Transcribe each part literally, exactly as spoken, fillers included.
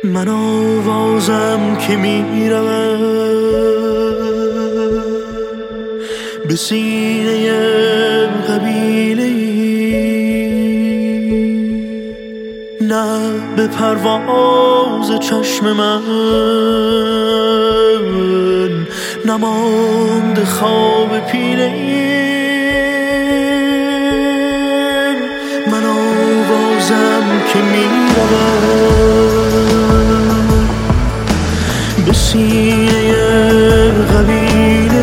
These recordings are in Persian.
من آوازم که میرم به سینه قبیله نه به پرواز چشم من نماند خواب پیله من آوازم که میرم به سینه قبیله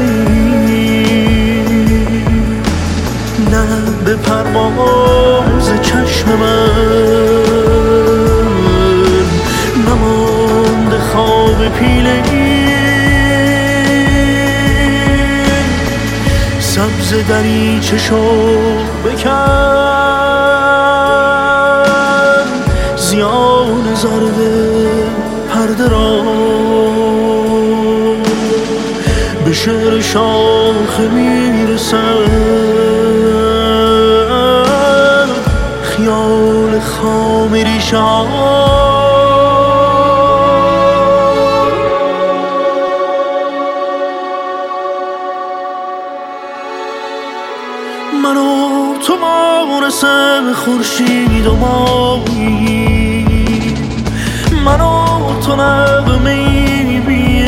نه به پرواز چشم من نماند خواب پیله سبز دریچه شو بکن زیان زرد پرده را به شعر شاخه میرسد خیال خام ریشان من و تو مانس خورشید و مایی من و تو نغمه‌ای بی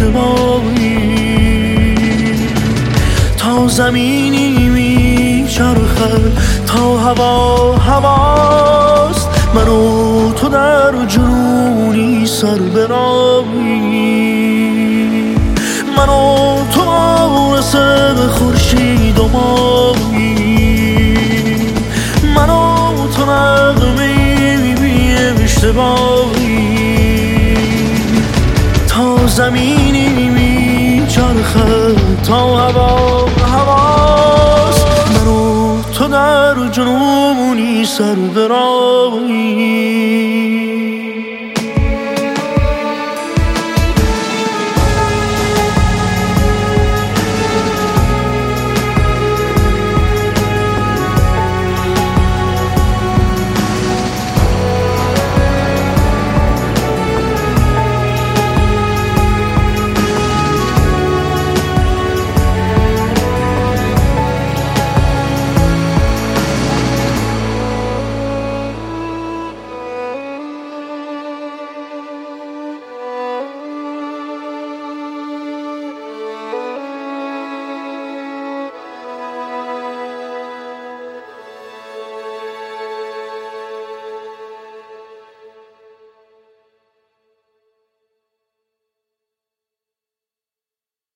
اشتباهی تا زمینی میچرخد تا هوا هواست من و تو در جنونی سر برایی من و تو مانس خورشید و مایی من و تو نغمه‌ای بی اشتباهی تا زمینی میچرخد تا هوا هواست من و تو در جنونی سر برایی